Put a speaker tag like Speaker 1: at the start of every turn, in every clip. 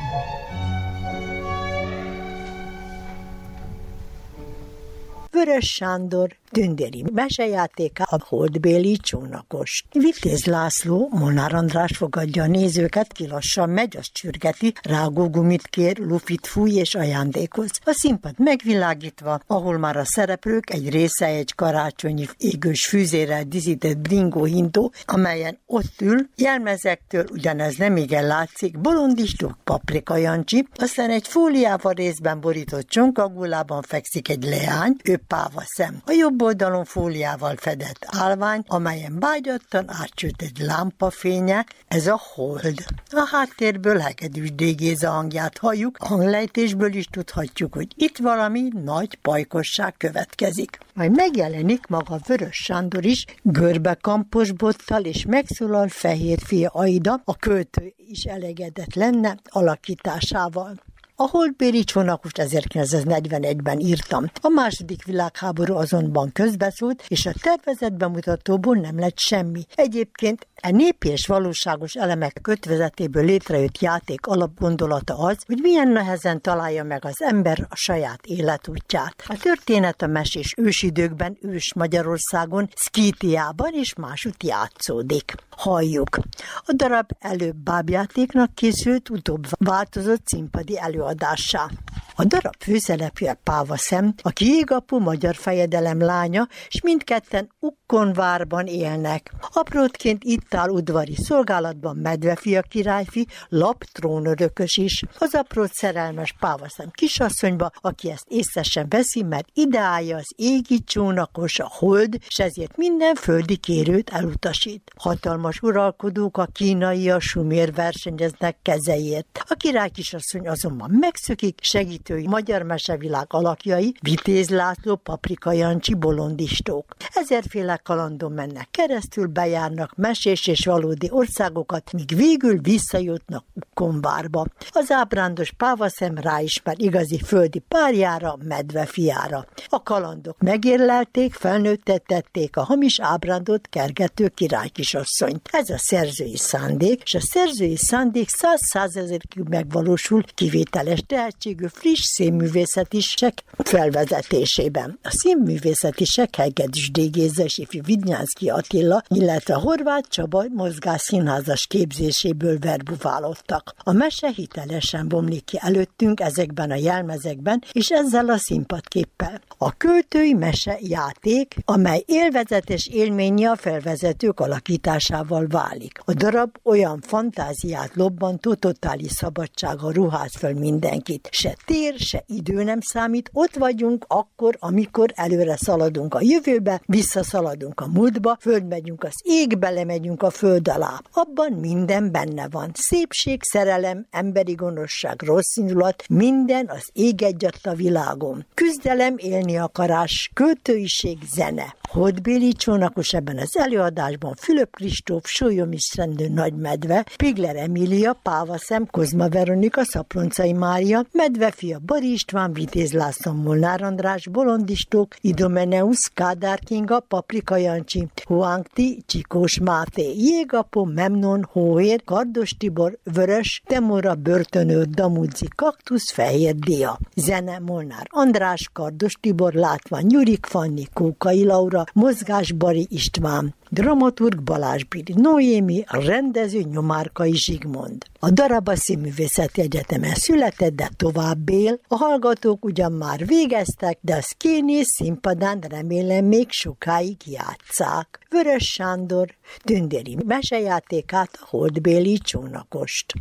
Speaker 1: Vörös Sándor tündéri mesejátéka, a holdbéli csónakos. Vitéz László, Molnár András fogadja a nézőket, ki lassan megy, azt csürgeti, rágógumit kér, lufit fúj és ajándékoz. A színpad megvilágítva, ahol már a szereplők egy része egy karácsonyi égős fűzérrel díszített bringó hintó, amelyen ott ül, jelmezektől ugyanez nem igen látszik, bolondistók, Paprika Jancsi, aztán egy fóliával részben borított csonkagulában fekszik egy leány, ő Páva Szem. A jobb oldalon fóliával fedett állvány, amelyen vágyattan átcsült egy lámpafénye, ez a hold. A háttérből hegedűs Géza hangját halljuk, a hanglejtésből is tudhatjuk, hogy itt valami nagy pajkosság következik. Majd megjelenik maga Vörös Sándor is, görbekampos bottal, és megszólal Fehérfia Aida, a költő is elégedett lenne alakításával. A holdbéli csónakost 1941-ben írtam. A második világháború azonban közbeszólt, és a tervezett bemutatóból nem lett semmi. Egyébként a népi és valóságos elemek kötvezetéből létrejött játék alapgondolata az, hogy milyen nehezen találja meg az ember a saját életútját. A történet a mesés ősidőkben, ős Magyarországon, Szkítiában és másutt játszódik. Halljuk. A darab előbb bábjátéknak készült, utóbb változott színpadi előadássá. A darab főszereplője Páva Szem, aki jégapu magyar fejedelem lánya, és mindketten Ukkonvárban élnek. Aprótként itt áll udvari szolgálatban Medvefia királyfi, lap trónörökös is. Az aprót szerelmes Páva Szem kisasszonyba, aki ezt észre sem veszi, mert ideálja az égi csónakos, a hold, és ezért minden földi kérőt elutasít. Hatalmas uralkodók, a kínai, a sumér versenyeznek kezeiért. A király kisasszony azonban megszökik, segítői magyar mesevilág alakjai, Vitéz László, Paprika Jancsi, bolondistók. Ezerféle kalandon mennek keresztül, bejárnak mesés és valódi országokat, míg végül visszajutnak Ukkonvárba. Az ábrándos Páva Szem ráismer igazi földi párjára, Medvefiára. A kalandok megérlelték, felnőttették a hamis ábrándot kergető királykisasszonyt. Ez a szerzői szándék, és a szerzői szándék 100%-ig megvalósul kivételes tehetségű friss színművészetisek felvezetésében. A színművészetisek Hegedűs Géza és ifjú Vidnyánszky Attila, illetve Horváth Csaba mozgásszínházas képzéséből verbuválódtak. A mese hitelesen bomlik ki előttünk ezekben a jelmezekben, és ezzel a színpadképpel. A költői mese játék, amely élvezetes élménye a felvezetők alakításával válik. A darab olyan fantáziát lobbantó, totális szabadsága ruház föl mindenkit. Se tér, se idő nem számít, ott vagyunk akkor, amikor előre szaladunk a jövőbe, visszaszaladunk a múltba, földmegyünk az égbe, lemegyünk a föld alá. Abban minden benne van. Szépség, szerelem, emberi gonoszság, rossz indulat, minden az ég egyatt a világon. Küzdelem, élni akarás, költőiség, zene. Holdbéli csónakos ebben az előadásban Fülöp Kristóf, Sólyom István Nagymedve, Pigler Emília, Páva Szem, Kozma Veronika, Szaproncai Mária, Medvefia Bari István, Vitéz László, Molnár András, bolondistók, Idomeneusz, Kádár Kinga, Paprika Jancsi, Huangti, Csikós Máté, Jégapo, Memnon, Hóhér, Kardos Tibor, Vörös, Temora, Börtönőr, Damudzi, Kaktusz, Fehér Dia. Zene Molnár András, Kardos Tibor, Látvány Gyurik, Fanni, Kókai Laura, mozgás Bari István, dramaturg Balázs Biri Noémi, a rendező Nyomárkai Zsigmond. A darab a Színművészeti Egyetemen született, de tovább él. A hallgatók ugyan már végeztek, de a Szkénész színpadán remélem még sokáig játsszák. Vörös Sándor tündéri mesejátékát, a holdbéli csónakost.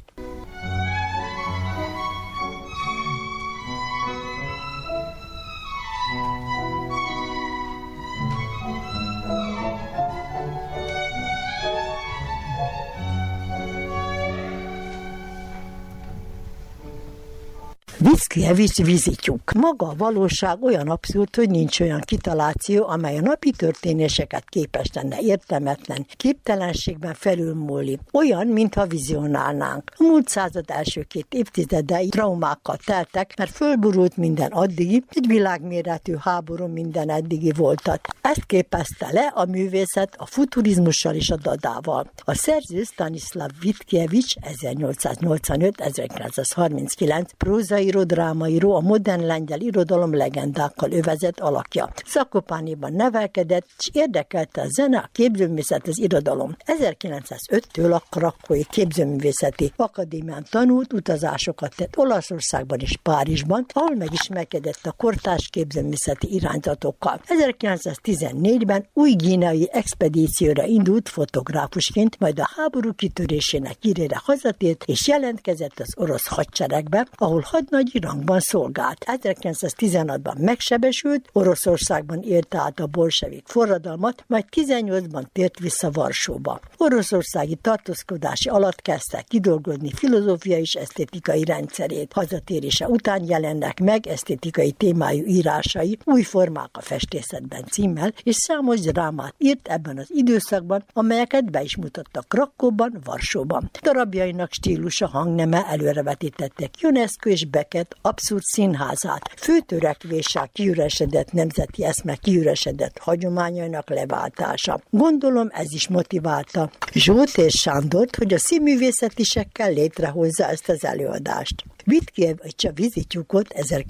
Speaker 1: Mickiewicz Vizityuk. Maga a valóság olyan abszurd, hogy nincs olyan kitaláció, amely a napi történéseket képes lenne értelmetlen képtelenségben felülmúlni. Olyan, mintha vizionálnánk. A múlt század első 2 évtizedei traumákkal teltek, mert fölborult minden addigi, egy világméretű háború minden eddigi voltat. Ezt képezte le a művészet a futurizmussal és a dadával. A szerző Stanislav Mickiewicz 1885-1939 prózaíró, drámaíró, a modern lengyel irodalom legendákkal övezett alakja. Zakopániban nevelkedett, és érdekelte a zene, a képzőművészet, az irodalom. 1905-től a Krakói Képzőművészeti Akadémián tanult, utazásokat tett Olaszországban és Párizsban, ahol megismerkedett a kortárs képzőművészeti irányzatokkal. 1914-ben új guineai expedícióra indult fotográfusként, majd a háború kitörésének hírére hazatért, és jelentkezett az orosz hadseregbe, ahol hadnagyi rangban szolgált. 1916-ban megsebesült, Oroszországban élte át a bolsevik forradalmat, majd 18-ban tért vissza Varsóba. Oroszországi tartózkodási alatt kezdte kidolgozni filozófiai és esztétikai rendszerét. Hazatérése után jelennek meg esztétikai témájú írásai, Új formák a festészetben címmel, és számos drámát írt ebben az időszakban, amelyeket be is mutattak Krakóban, Varsóban. Darabjainak stílusa, hangneme előrevetítettek UNESCO és Beckett abszurd színházát. Fő törekvéssel kiüresedett nemzeti eszme kiüresedett hagyományainak leváltása. Gondolom ez is motiválta Zsótér Sándort, hogy a színművészetisekkel létrehozza ezt az előadást. Mickiewicz a Vizityukot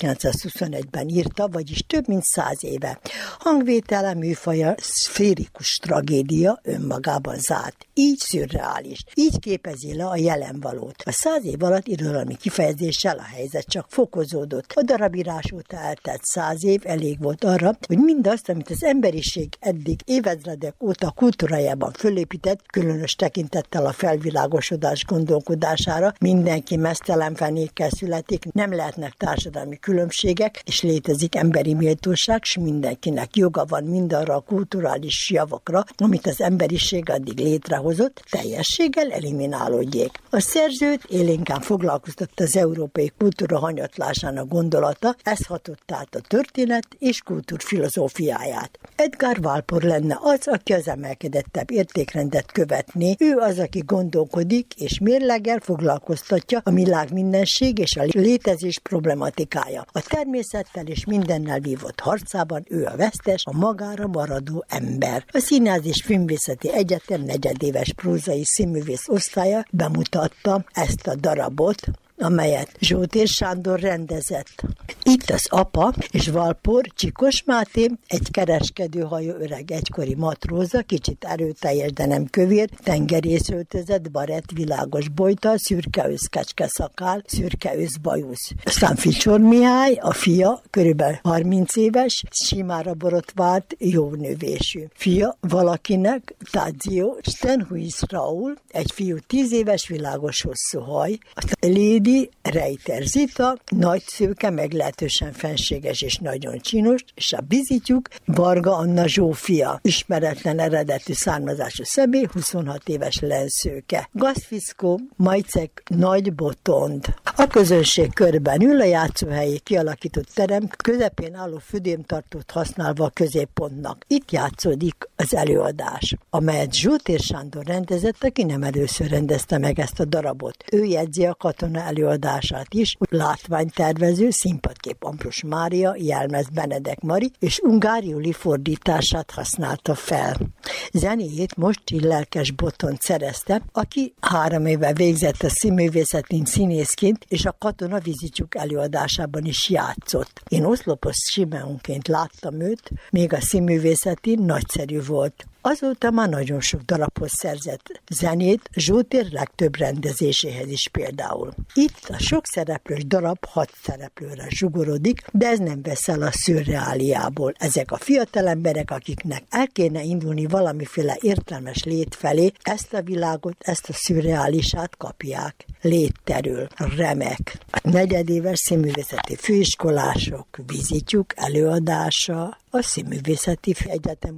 Speaker 1: 1921-ben írta, vagyis több mint 100 éve. Hangvétele, műfaja szférikus tragédia, önmagában zárt. Így szürreális. Így képezi le a jelenvalót. A 100 év alatt irodalmi kifejezéssel a helyzet csak fokozódott. A darabírás óta eltelt 100 év elég volt arra, hogy mindazt, amit az emberiség eddig évezredek óta kultúrájában fölépített, különös tekintettel a felvilágosodás gondolkodására, mindenki meztelen fenékkel születik, nem lehetnek társadalmi különbségek, és létezik emberi méltóság, s mindenkinek joga van mindarra a kulturális javakra, amit az emberiség addig létrehozott, teljességgel eliminálódjék. A szerzőt élénkán foglalkoztatta az európai kultúra hanyatlásának gondolata, ez hatott át a történet és kultúrfilozófiáját. Edgar Walpole lenne az, aki az emelkedettebb értékrendet követné, ő az, aki gondolkodik és mérleggel foglalkoztatja a világ mindenség és a létezés problematikája. A természettel és mindennel vívott harcában ő a vesztes, a magára maradó ember. A Színház és Filmvészeti Egyetem negyedéves prózai színművész osztálya bemutatta ezt a darabot, amelyet Zsótér Sándor rendezett. Itt az apa és Walpole, Csikos Máté, egy kereskedőhajó öreg egykori matróza, kicsit erőteljes, de nem kövér, tengerészöltözet, barett, világos bojtal, szürke őszkecske szakál, szürke őszbajusz. Aztán Ficsor Mihály, a fia, körülbelül 30 éves, simára borotvált, jó növésű. Fia valakinek, Tadzio, Stenhuis Raúl, egy fiú 10 éves, világos hosszú haj, Lady Reiter Zita, nagy szőke, meglehetősen fenséges és nagyon csinos, és a Vizityuk Varga Anna Zsófia, ismeretlen eredetű származású személy, 26 éves lenszőke. Gaszfiszkó Majcek Nagy Botond. A közönség körben ül, a játszóhelyi kialakított terem közepén álló födémtartót használva a középpontnak. Itt játszódik az előadás, amelyet Zsótér Sándor rendezett, aki nem először rendezte meg ezt a darabot. Ő jegyzi a katona előadását is, látványtervező, színpadkép Ambrus Mária, jelmez Benedek Mari és Ungár Júli fordítását használta fel. Zenéjét most Lelkes Botond szerezte, aki 3 éve végzett a színművészetén színészként, és a Katona Vizityuk előadásában is játszott. Én Oszlopos Simeonként láttam őt, még a színművészetén nagyszerű volt. Azóta már nagyon sok darabhoz szerzett zenét, Zsótér legtöbb rendezéséhez is például. Itt a sok szereplős darab 6 szereplőre zsugorodik, de ez nem vesz el a szürreáliából. Ezek a fiatal emberek, akiknek el kéne indulni valamiféle értelmes lét felé, ezt a világot, ezt a szürreálisát kapják. Létterül, remek. A negyedéves színművészeti főiskolások, Vizityuk előadása a Színművészeti Egyetem.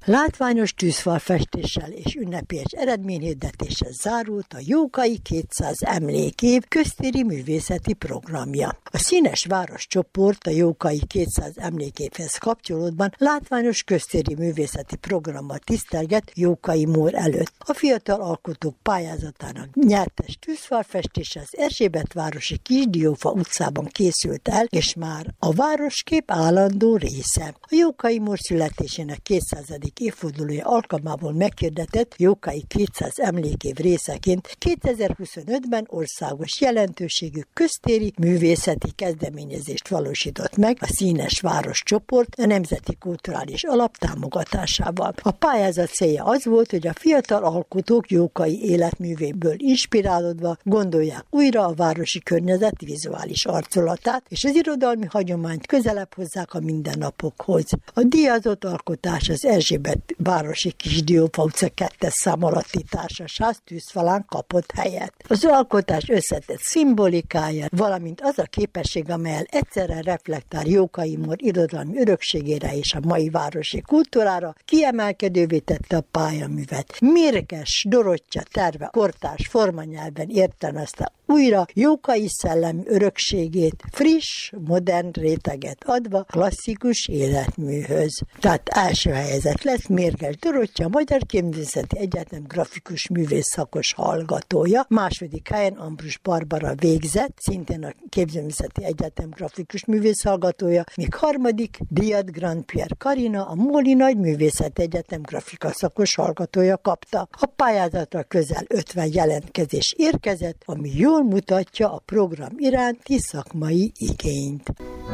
Speaker 1: Látványos tűzfalfestéssel és ünnepélyes eredményhirdetéssel zárult a Jókai 200 emlékév köztéri művészeti programja. A Színes Város csoport a Jókai 200 emlékévhez kapcsolódban látványos köztéri művészeti programmal tisztelget Jókai Mór előtt. A fiatal alkotók pályázatának nyertes tűzfalfestése az Erzsébetvárosi Kisdiófa utcában készült el, és már a városkép állandó része. A Jókai Mór születésének 200. évfordulója alkalmából meghirdetett Jókai 200 emlékév részeként 2025-ben országos jelentőségű köztéri művészeti kezdeményezést valósított meg a Színes Város csoport a Nemzeti Kulturális Alap támogatásával. A pályázat célja az volt, hogy a fiatal alkotók jókai életművéből inspirálódva gondolják újra a városi környezet vizuális arculatát, és az irodalmi hagyományt közelebb hozzák a mindennapokhoz. A díjazott alkotás az Erzsébetvárosi Kisdiófa utca 2. szám alatti társasház tűzfalán kapott helyet. Az alkotás összetett szimbolikája, valamint az a képesség, amelyel egyszerre reflektál Jókai Mór irodalmi örökségére és a mai városi kultúrára, kiemelkedővé tette a pályaművet. Mérges Dorottya terve kortárs formanyelven értelmezte újra Jókai szellemi örökségét friss, modern réteget adva klasszikus életműhöz. Tehát első helyezett lesz Mérges Dorottya, Magyar Képzőművészeti Egyetem grafikus művész szakos hallgatója, második helyen Ambrus Barbara végzett, szintén a Képzőművészeti Egyetem grafikus művész hallgatója, míg harmadik díjat Grand Pierre Karina, a Móli Nagy Művészeti Egyetem grafika szakos hallgatója kapta. A pályázatra közel 50 jelentkezés érkezett, ami jól mutatja a program iránti szakmai igényt.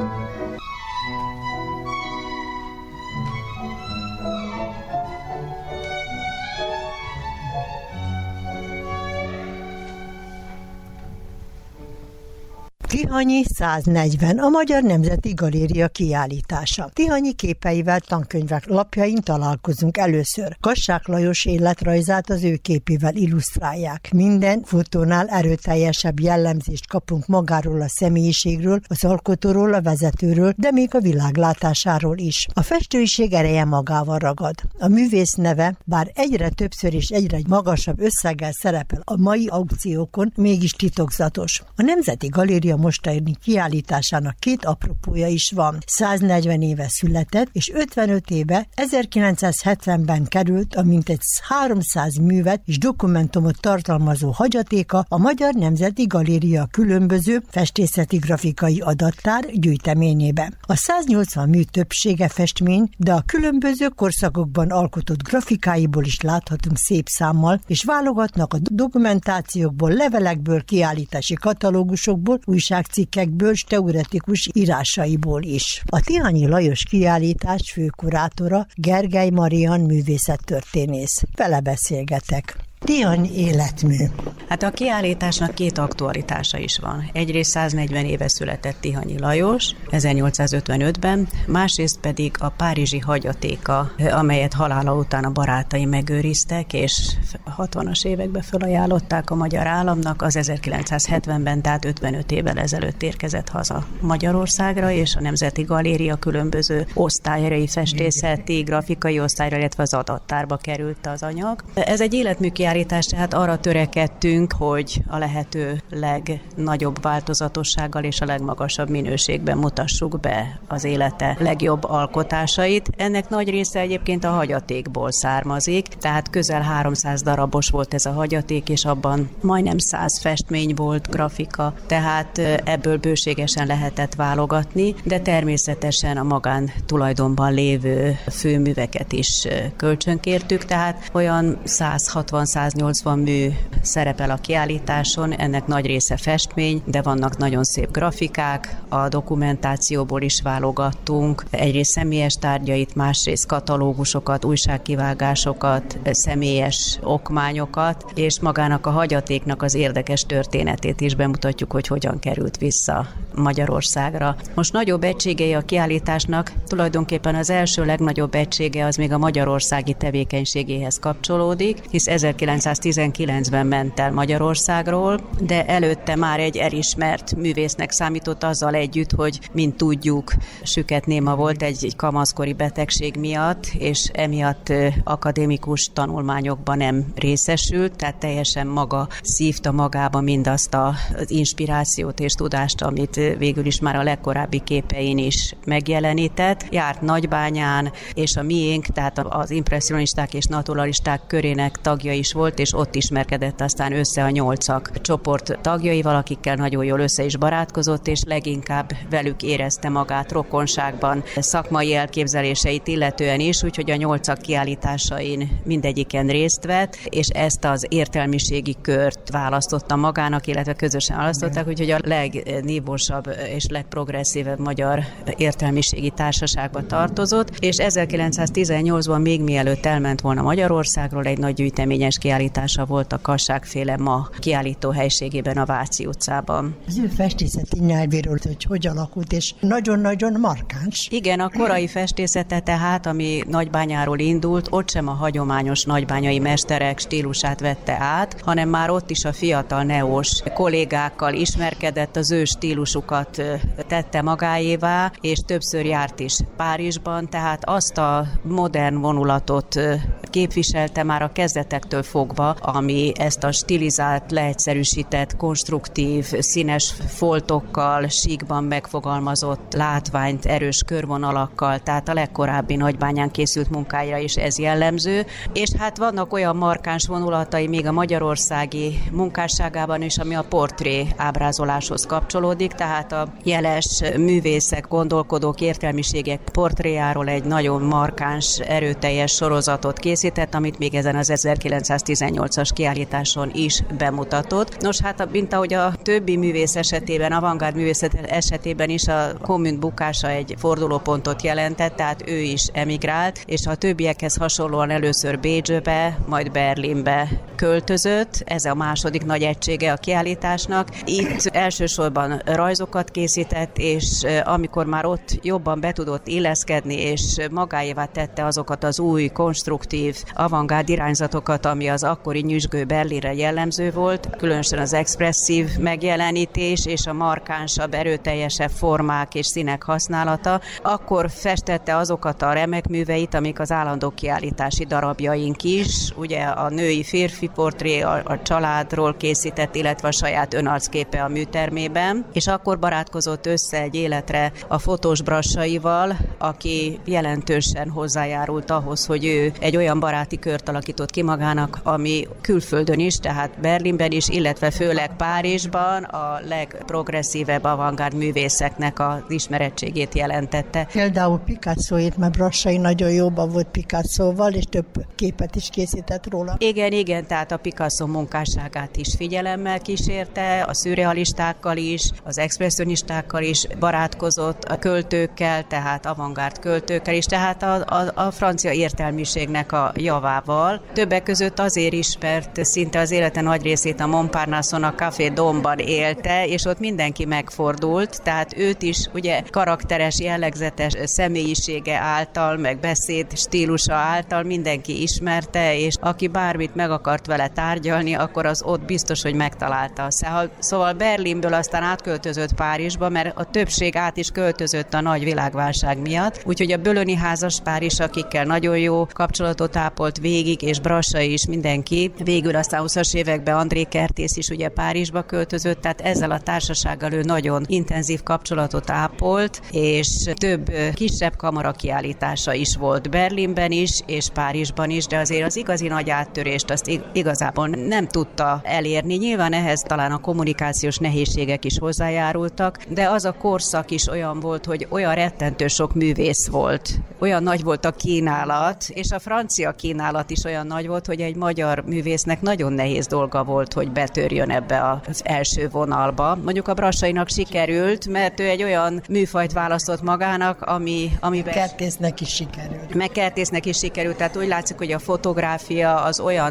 Speaker 1: Tihanyi 140, a Magyar Nemzeti Galéria kiállítása. Tihanyi képeivel tankönyvek lapjain találkozunk először. Kassák Lajos életrajzát az ő képével illusztrálják. Minden fotónál erőteljesebb jellemzést kapunk magáról a személyiségről, az alkotóról, a vezetőről, de még a világlátásáról is. A festőiség ereje magával ragad. A művész neve, bár egyre többször és egyre magasabb összeggel szerepel a mai aukciókon, mégis titokzatos. A Nemzeti Galéria mostani kiállításának 2 apropója is van. 140 éve született, és 55 éve 1970-ben került a mintegy 300 művet és dokumentumot tartalmazó hagyatéka a Magyar Nemzeti Galéria különböző festészeti grafikai adattár gyűjteményébe. A 180 mű többsége festmény, de a különböző korszakokban alkotott grafikáiból is láthatunk szép számmal, és válogatnak a dokumentációkból, levelekből, kiállítási katalógusokból, újságcikkekből és teoretikus írásaiból is. A Tihanyi Lajos kiállítás főkurátora Gergely Marian művészettörténész. Vele beszélgetek. Tihanyi életmű.
Speaker 2: Hát a kiállításnak 2 aktualitása is van. Egyrészt 140 éve született Tihanyi Lajos, 1855-ben, másrészt pedig a párizsi hagyatéka, amelyet halála után a barátai megőriztek, és 60-as években felajánlották a magyar államnak, az 1970-ben, tehát 55 évvel ezelőtt érkezett haza Magyarországra, és a Nemzeti Galéria különböző osztályai, festészeti, grafikai osztályra, illetve az adattárba került az anyag. Ez egy életmű kiállítás, tehát arra törekedtünk, hogy a lehető legnagyobb változatossággal és a legmagasabb minőségben mutassuk be az élete legjobb alkotásait. Ennek nagy része egyébként a hagyatékból származik, tehát közel 300 darabos volt ez a hagyaték, és abban majdnem 100 festmény volt, grafika, tehát ebből bőségesen lehetett válogatni, de természetesen a magán tulajdonban lévő főműveket is kölcsönkértük, tehát olyan 160-180 mű szerepel a kiállításon, ennek nagy része festmény, de vannak nagyon szép grafikák, a dokumentációból is válogattunk, egyrészt személyes tárgyait, másrészt katalógusokat, újságkivágásokat, személyes okmányokat, és magának a hagyatéknak az érdekes történetét is bemutatjuk, hogy hogyan került vissza Magyarországra. Most nagyobb egységei a kiállításnak, tulajdonképpen az első legnagyobb egysége az még a magyarországi tevékenységéhez kapcsolódik, hisz 1919-ben ment el Magyarországról, de előtte már egy elismert művésznek számított azzal együtt, hogy mint tudjuk, süketnéma volt egy kamaszkori betegség miatt, és emiatt akadémikus tanulmányokban nem részesült, tehát teljesen maga szívta magába mindazt az inspirációt és tudást, amit végül is már a legkorábbi képein is megjelenített. Járt Nagybányán, és a miénk, tehát az impresszionisták és naturalisták körének tagja is volt, és ott ismerkedett aztán össze a 8 csoport tagjaival, akikkel nagyon jól össze is barátkozott, és leginkább velük érezte magát rokonságban, szakmai elképzeléseit illetően is, úgyhogy a 8 kiállításain mindegyiken részt vett, és ezt az értelmiségi kört választotta magának, illetve közösen választották, úgyhogy a legnívósabb és legprogresszívebb magyar értelmiségi társaságba tartozott, és 1918-ban még mielőtt elment volna Magyarországról, egy nagy gyűjteményes kiállítása volt a Kasságféle ma kiállító helységében a Váci utcában.
Speaker 1: Az ő festészeti nyelvéről, hogy alakult, és nagyon-nagyon markáns.
Speaker 2: Igen, a korai festészete tehát, ami Nagybányáról indult, ott sem a hagyományos nagybányai mesterek stílusát vette át, hanem már ott is a fiatal neós kollégákkal ismerkedett, az ő stílusukat tette magáévá, és többször járt is Párizsban, tehát azt a modern vonulatot képviselte már a kezdetektől fogva, ami ezt a stilizált, leegyszerűsített, konstruktív, színes foltokkal, síkban megfogalmazott látványt, erős körvonalakkal, tehát a legkorábbi Nagybányán készült munkáira is ez jellemző, és hát vannak olyan markáns vonulatai még a magyarországi munkásságában is, ami a portré ábrázoláshoz kapcsolódik, tehát a jeles művészek, gondolkodók, értelmiségek portréjáról egy nagyon markáns, erőteljes sorozatot készített, amit még ezen az 1918-as kiállításon is bemutatott. Nos, hát mint ahogy a többi művész esetében, avantgárd művészet esetében is a Kommunt bukása egy fordulópontot jelentett, tehát ő is emigrált, és a többiekhez hasonlóan először Bécsbe, majd Berlinbe költözött. Ez a második nagy egysége a kiállításnak. Itt elsősorban rajzokat készített, és amikor már ott jobban be tudott illeszkedni, és magáévá tette azokat az új, konstruktív, avantgárd irányzatokat, ami az akkori nyüzsgő Berlinre jellemző volt, különösen az expresszív megjelenítés és a markánsabb, erőteljesebb formák és színek használata, akkor festette azokat a remek műveit, amik az állandó kiállítási darabjaink is, ugye a női-férfi portré, a családról készített, illetve a saját önarcképe a műtermében, és akkor barátkozott össze egy életre a fotós Brassaival, aki jelentősen hozzájárult ahhoz, hogy ő egy olyan baráti kört alakított ki magának, ami külföldön is, tehát Berlinben is, illetve főleg Párizsban a legprogresszívebb avantgárd művészeknek az ismerettségét jelentette.
Speaker 1: Például Picasso-ét, mert Brassai nagyon jóban volt Picasso-val, és több képet is készített róla.
Speaker 2: Igen, tehát a Picasso munkásságát is figyelemmel kísérte, a szürrealistákkal is, az expresszionistákkal is barátkozott, a költőkkel, tehát avantgárd költőkkel is, tehát a francia értelmiségnek a javával. Többek között azért is, mert szinte az élete nagy részét a Montparnasse-on, a Café Domban élte, és ott mindenki megfordult, tehát őt is ugye karakteres, jellegzetes személyisége által, meg beszéd stílusa által mindenki ismerte, és aki bármit meg akart vele tárgyalni, akkor az ott biztos, hogy megtalálta. Szóval Berlinből aztán átköltözött Párizsba, mert a többség át is költözött a nagy világválság miatt, úgyhogy a Bölöni házaspár is, akikkel nagyon jó kapcsolatot ápolt végig, és Brassai is mindenki. Végül aztán 20-as években André Kertész is ugye Párizsba költözött, tehát ezzel a társasággal ő nagyon intenzív kapcsolatot ápolt, és több kisebb kamarakiállítása is volt Berlinben is, és Párizsban is, de azért az igazi nagy áttörést azt igazából nem tudta elérni. Nyilván ehhez talán a kommunikációs nehézségek is hozzájárultak, de az a korszak is olyan volt, hogy olyan rettentő sok művész volt. Olyan nagy volt a kínálat, és a francia kínálat is olyan nagy volt, hogy egy magyar művésznek nagyon nehéz dolga volt, hogy betörjön ebbe az első vonalba. Mondjuk a Brassainak sikerült, mert ő egy olyan műfajt választott magának, amiben...
Speaker 1: Kertésznek is sikerült.
Speaker 2: Meg Kertésznek is sikerült, tehát úgy látszik, hogy a fotográfia az olyan újdonság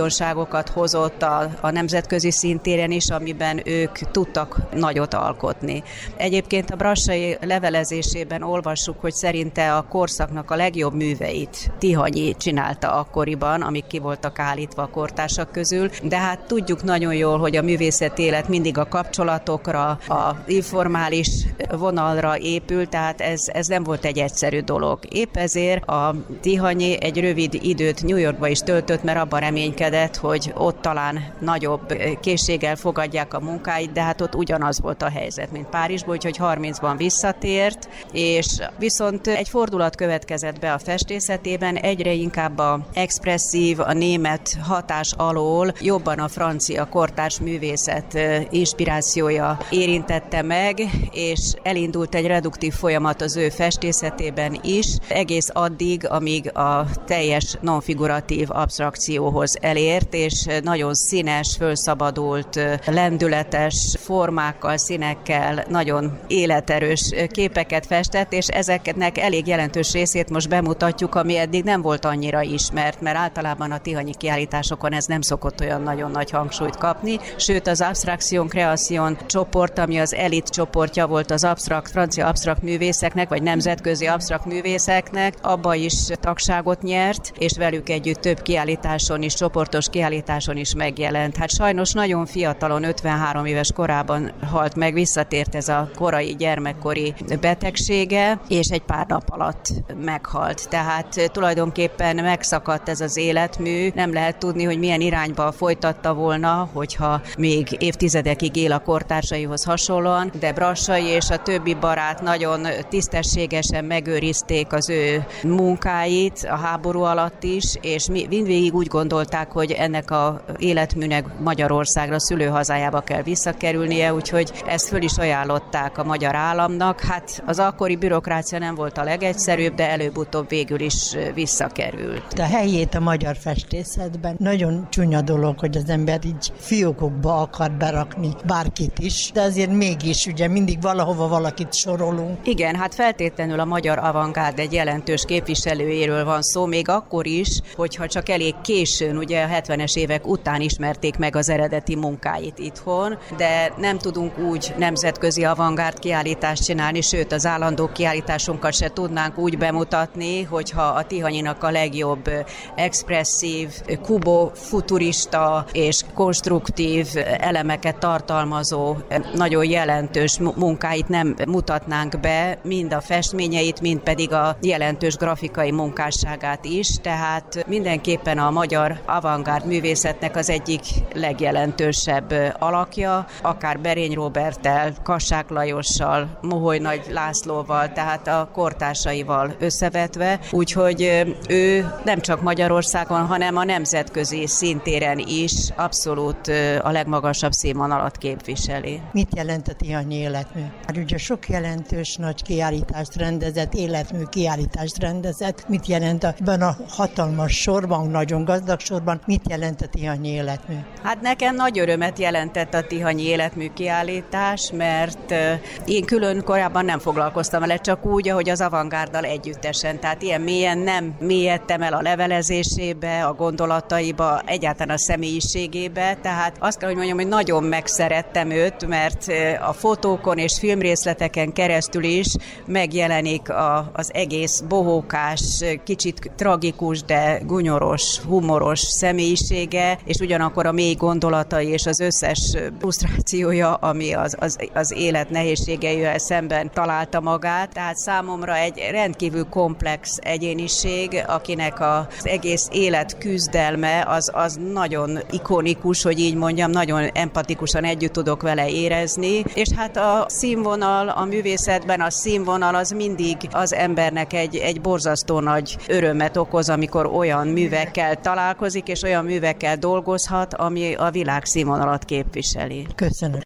Speaker 2: újdonságokat hozott a nemzetközi szintéren is, amiben ők tudtak nagyot alkotni. Egyébként a Brassai levelezésében olvassuk, hogy szerinte a korszaknak a legjobb műveit Tihanyi csinálta akkoriban, amik ki voltak állítva a kortársak közül, de hát tudjuk nagyon jól, hogy a művészeti élet mindig a kapcsolatokra, a informális vonalra épül, tehát ez nem volt egy egyszerű dolog. Épp ezért a Tihanyi egy rövid időt New Yorkba is töltött, mert abban reménykedett, hogy ott talán nagyobb készséggel fogadják a munkáit, de hát ott ugyanaz volt a helyzet, mint Párizsban, úgyhogy 30-ban visszatért, és viszont egy fordulat következett be a festészetében, egyre inkább a expresszív, a német hatás alól jobban a francia kortárs művészet inspirációja érintette meg, és elindult egy reduktív folyamat az ő festészetében is, egész addig, amíg a teljes nonfiguratív absztrakcióhoz elért, és nagyon színes, fölszabadult, lendületes formákkal, színekkel, nagyon életerős képeket festett, és ezeknek elég jelentős részét most bemutatjuk, ami eddig nem volt annyira ismert, mert általában a Tihanyi kiállításokon ez nem szokott olyan nagyon nagy hangsúlyt kapni, sőt az Abstraction Creation csoport, ami az elit csoportja volt az francia absztrakt művészeknek, vagy nemzetközi absztrakt művészeknek, abba is tagságot nyert, és velük együtt több kiállításon is, csoportos kiállításon is megjelent. Hát sajnos nagyon fiatalon, 53 éves korában halt meg, visszatért ez a korai gyermekkori betegsége, és egy pár nap alatt meghalt. Tehát tulajdonképpen megszakadt ez az életmű, nem lehet tudni, hogy milyen irányba folytatta volna, hogyha még évtizedekig él a kortársaihoz hasonlóan, de Brassai és a többi barát nagyon tisztességesen megőrizték az ő munkáit a háború alatt is, és mindvégig úgy gondolták, hogy ennek a életműnek Magyarországra, szülőhazájába kell visszakerülnie, úgyhogy ezt föl is ajánlották a magyar államnak. Hát az akkori bürokrácia nem volt a legegyszerűbb, de előbb-utóbb végül is visszakerült.
Speaker 1: A helyét a magyar festészetben nagyon csúnya dolog, hogy az ember így fiókokba akar berakni bárkit is, de azért mégis ugye mindig valahova valakit sorolunk.
Speaker 2: Igen, hát feltétlenül a magyar avantgárd egy jelentős képviselőjéről van szó, még akkor is, hogyha csak elég későn, ugye a 70-es évek után ismerték meg az eredeti munkáit itthon, de nem tudunk úgy nemzetközi avantgárd kiállítást csinálni, sőt az állandó kiállításunkat se tudnánk úgy bemutatni, hogyha a Tihanyinak a legjobb expresszív, kubo-futurista és konstruktív elemeket tartalmazó, nagyon jelentős munkáit nem mutatnánk be, mind a festményeit, mind pedig a jelentős grafikai munkásságát is, tehát mindenképpen a magyar avantgárd művészetnek az egyik legjelentősebb alakja, akár Berény Róberttel, Kassák Lajossal, Moholy Nagy Lászlóval, tehát a kortársaival összevetve, úgyhogy ő nem csak Magyarországon, hanem a nemzetközi szintéren is abszolút a legmagasabb színvonalat képviseli.
Speaker 1: Mit jelent a Tihanyi életmű? Hát ugye sok jelentős nagy kiállítást rendezett, életmű kiállítást rendezett. Mit jelent ebben a hatalmas sorban, nagyon gazdag sorban, mit jelent a Tihanyi életmű?
Speaker 2: Hát nekem nagy örömet jelentett a Tihanyi életmű kiállítás, mert én külön korábban nem foglalkoztam vele, csak úgy, ahogy az avantgárddal együttesen. Tehát ilyen mélyen nem mélyedtem el a levelezésébe, a gondolataiba, egyáltalán a személyiségébe. Tehát azt kell, hogy mondjam, hogy nagyon megszerettem őt, mert a fotókon és filmrészleteken keresztül is megjelenik az egész bohókás, kicsit tragikus, de gunyoros, humoros személyisége, és ugyanakkor a mély gondolatai és az összes frusztrációja, ami az élet nehézségeivel szemben találta magát. Tehát számomra egy rendkívül komplex egyéniség, akinek az egész élet küzdelme az nagyon ikonikus, hogy így mondjam, nagyon empatikusan együtt tudok vele érezni, és hát a színvonal, a művészetben a színvonal az mindig az embernek egy borzasztó nagy örömet okoz, amikor olyan művekkel találkozik, és olyan művekkel dolgozhat, ami a világ színvonalat képviseli.
Speaker 1: Köszönöm.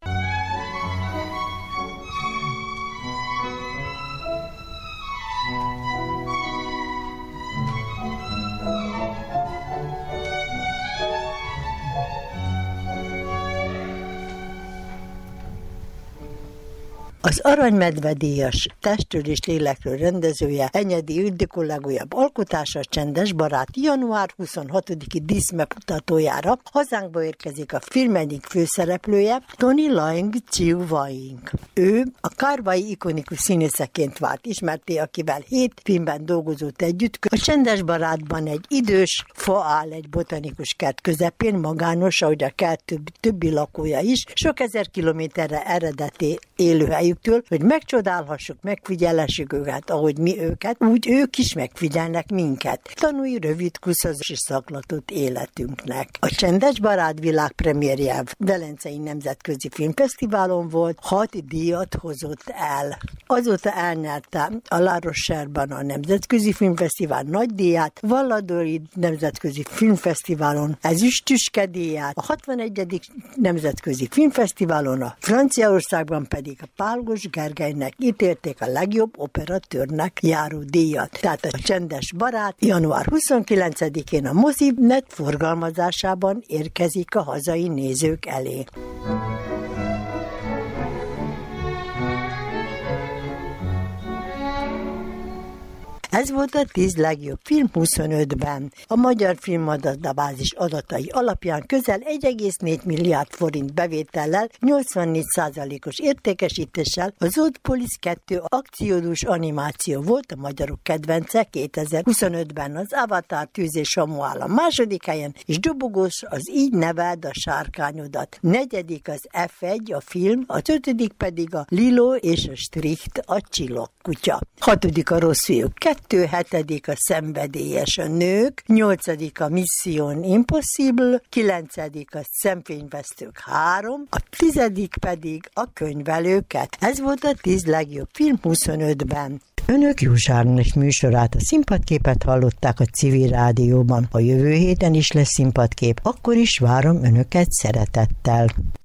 Speaker 1: Az Aranymedve-díjas Testről és lélekről rendezője Enyedi Ildikó legújabb alkotása, Csendes barát január 26-i díszbemutatójára hazánkba érkezik a film egyik főszereplője, Tony Leung Chiu Wai-ing. Ő a karvai ikonikus színészeként vált ismerté, akivel 7 filmben dolgozott együtt. A Csendes barátban egy idős fa áll egy botanikus kert közepén, magános, ahogy a kert többi lakója is, sok ezer kilométerre eredeti élőhelyüktől, hogy megcsodálhassuk, megfigyelhessük őket, ahogy mi őket, úgy ők is megfigyelnek minket. Tanulj rövid kuszazós szaklatott életünknek. A Csendes barát világpremierje Velencei Nemzetközi Filmfesztiválon volt, 6 díjat hozott el. Azóta elnyerte a La Rochelle-ban a Nemzetközi Filmfesztivál nagy díját, Valladolid Nemzetközi Filmfesztiválon ezüstüske díját, a 61. Nemzetközi Filmfesztiválon, a Franciaországban pedig a Pálgos Gergelynek ítélték a legjobb operatőrnek járó díjat. Tehát a Csendes barát január 29-én a Mozinet forgalmazásában érkezik a hazai nézők elé. Ez volt a 10 legjobb film 25-ben. A Magyar Filmadatbázis adatai alapján közel 1,4 milliárd forint bevétellel, 84%-os értékesítéssel a Zoopolis 2 akciódús animáció volt a magyarok kedvence 2025-ben. Az Avatar Tűz és Hamu áll a második helyen, és dobogós az Így neveld a sárkányodat. 4. az F1 a film, a 5. pedig a Lilo és a Stricht a csillagkutya. 6. a Rossz fiúk 2, 7. a Szenvedélyes a nők, 8. a Mission Impossible, 9. a Szemfényvesztők 3, a 10. pedig a Könyvelőket. Ez volt a 10 legjobb film 25-ben. Önök Józsa Ágnes műsorát, a Színpadképet hallották a Civil Rádióban. A jövő héten is lesz színpadkép, akkor is várom önöket szeretettel.